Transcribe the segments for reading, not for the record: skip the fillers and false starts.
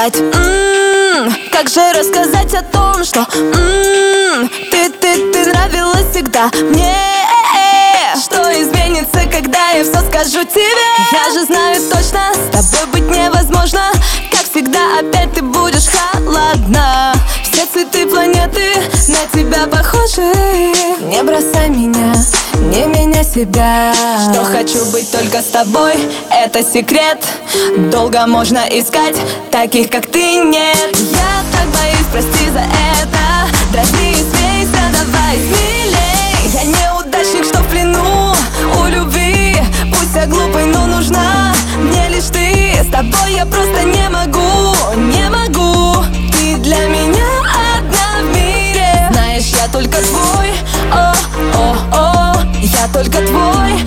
сказать? Как же рассказать о том, что ты нравилась всегда мне? Что изменится, когда я все скажу тебе? Я же знаю точно, с тобой быть невозможно. Как всегда, опять ты будешь холодна. Все цветы планеты на тебя похожи. Не бросай меня, не меня себя. Что хочу быть только с тобой, это секрет. Долго можно искать таких, как ты, нет. Я так боюсь, прости за это. Дразни и смейся, давай смелей. Я неудачник, что в плену у любви. Пусть я глупый, но нужна мне лишь ты. С тобой я просто не могу, не могу. Ты для меня одна в мире. Знаешь, я только твой, о-о-о. Я только твой,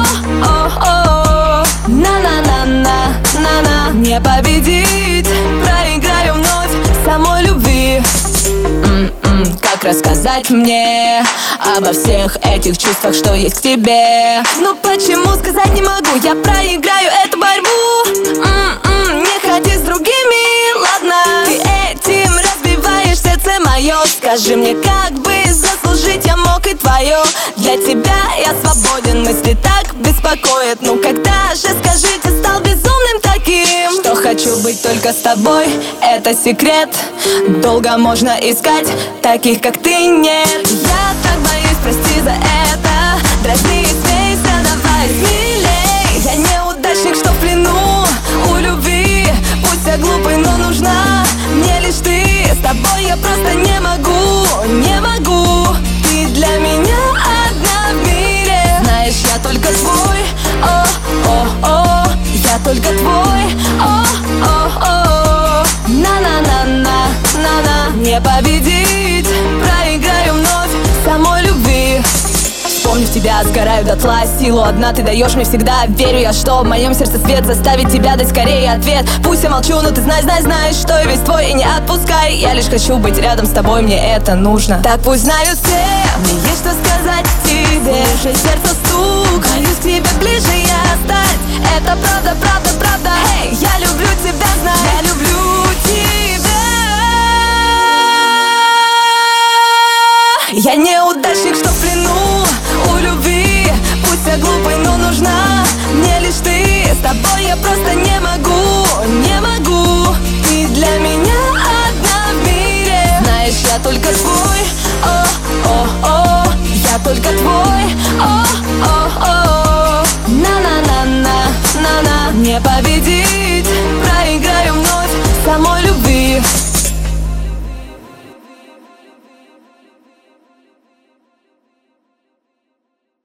о-о-о. На-на-на-на, на-на. Не победить, проиграю вновь самой любви. Как рассказать мне обо всех этих чувствах, что есть к тебе? Ну почему сказать не могу? Я проиграю эту борьбу. Не ходи с другими, ладно. Ты этим разбиваешь сердце мое. Скажи мне, как бы заслужить я мог и твое? Для тебя я свободен, мысли так беспокоят. Ну когда же, скажите, стал безумным таким? Что хочу быть только с тобой, это секрет. Долго можно искать таких, как ты, нет. Я так боюсь, прости за это. Дразни и смейся, давай смелей. Я неудачник, что в плену у любви. Пусть я глупый, но нужна мне лишь ты. С тобой я просто не могу, не могу. Ты для меня одна в мире. Знаешь, я только твой, о-о-о. Я только твой, о-о-о. На-на-на-на, на-на. Не победить, проиграю вновь самой любви. Вспомнив тебя, сгораю дотла. Силу одна ты даешь мне всегда. Верю я, что в моем сердце свет заставит тебя дать скорее ответ. Пусть я молчу, но ты знаешь, что я весь твой. И не отпускай, я лишь хочу быть рядом с тобой. Мне это нужно. Так пусть знают все, мне есть что сказать тебе. Же сердце стук, боюсь к тебе ближе я стать. Это правда, правда, правда. Эй, я люблю тебя, знай. Я люблю тебя. Я неудачник, что в плену у любви. Пусть я глупый, но нужна мне лишь ты. С тобой я просто не могу, не могу. Ты для меня одна в мире. Знаешь, я только твой, о-о-о. Я только твой, о-о-о. На-на-на-на, на-на. Не победить.